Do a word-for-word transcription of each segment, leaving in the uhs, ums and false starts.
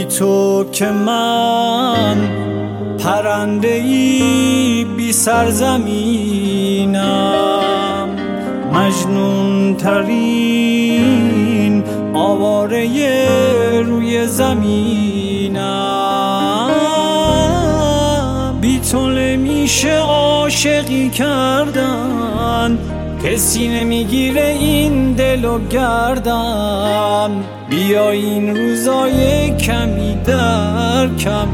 تو که من پرنده ای بی سرزمینم، مجنون ترین آواره روی زمینم. بی تو نمیشه عاشقی کردن، کسی نمیگیره این دل و گردن. بیا این روزای کمی در کم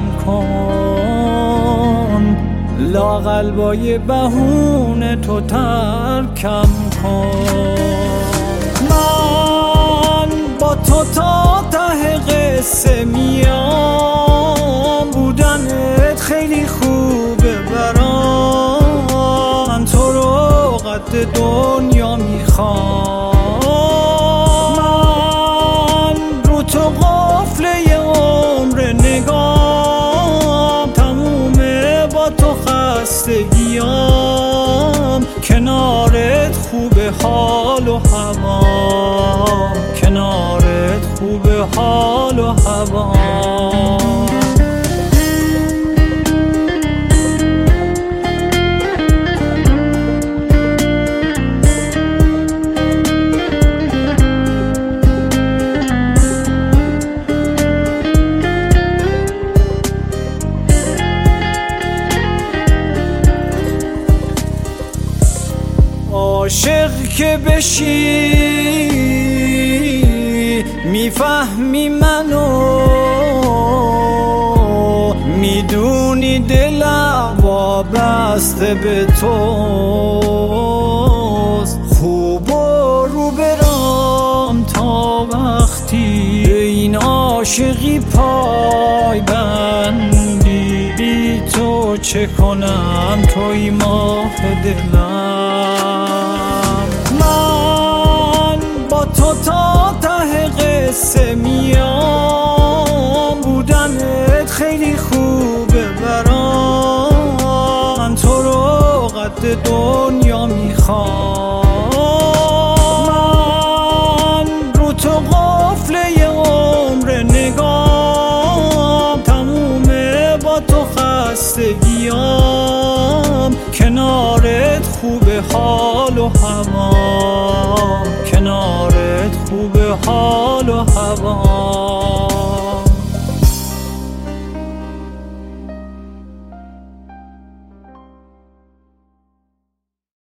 کن، لااقل با یه بهونه تو ترکم کن. من با تو تا ته قصه میام، بودنت خیلی خوبه برام، من تو رو قد دنیا میخوام. من رو تو قفله عمر نگام، تمومه با تو خستگیام. کنارت خوبه حال و هوام، کنارت خوبه حال و هوام. عاشق که بشی میفهمی منو، میدونی دلم وابسته به توست. خوب و رو برام تا وقتی این عاشقی پای بندی. بی تو چه کنم توی ماه دلم. من با تو تا ته قصه میام، بودنت خیلی خوبه برام، من تو رو قد دنیا میخوام. من رو تو قفله عمر نگام، تمومه با تو خستگیام. کنارت خوبه حال و هوام، کنارت خوبه حال و هوام.